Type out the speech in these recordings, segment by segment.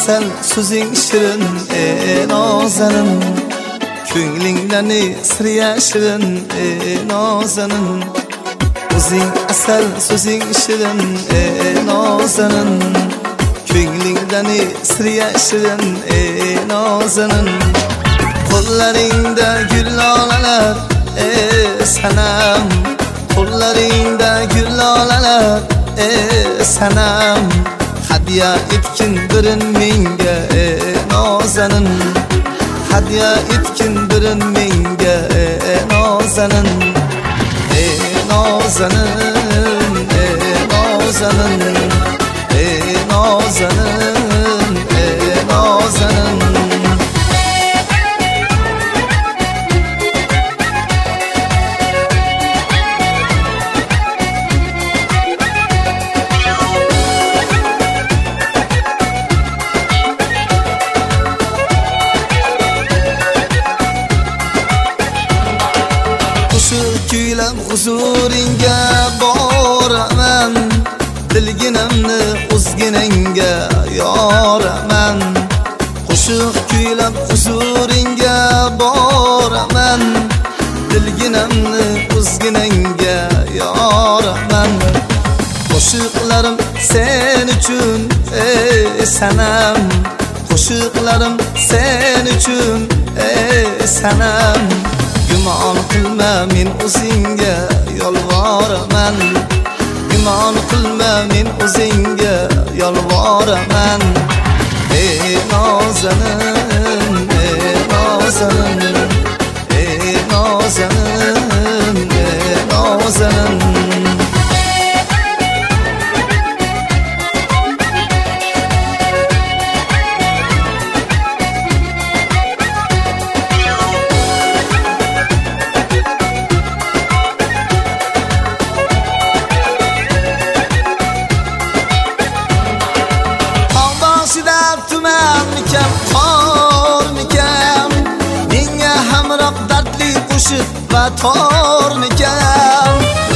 asal so'zing shirin nozanin ko'nglingdan sir yashirin nozanin o'zing asal so'zing shirin nozanin ko'nglingdan sir yashirin nozanin qo'llaringda gul lolalar sanam qo'llaringda gul lolalar sanam hadya etkin birin menga nozanin hadya etkin birin menga nozanin nozanin nozanin nozanin nozanin kuylab huzuringga boraman dilginamni o'zginangga yoraman qo'shiq kuylab huzuringga boraman dilginamni o'zginangga yoraman qo'shiqlarim sen uchun sanam qo'shiqlarim sen uchun sanam gumon qilma men o'zingga yolvoraman gumon qilma men o'zingga yolvoraman nozanin nozanin nozanin nozanin va tornikan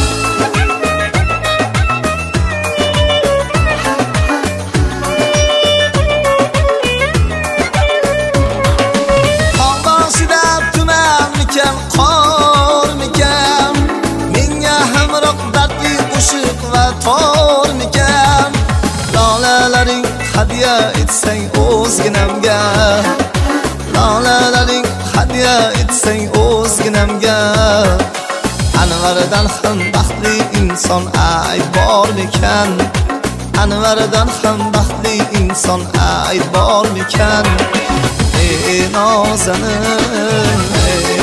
Qonboshida tumanmikan qormikan menga hamroq dardli qo'shiq va tornikan lolalaring hadya etsang o'zginamga lolalaring hadya etsang o'zginamga Anvardan ham baxtli inson ayb bormikan Anvardan ham baxtli inson ayb bormikan nozanin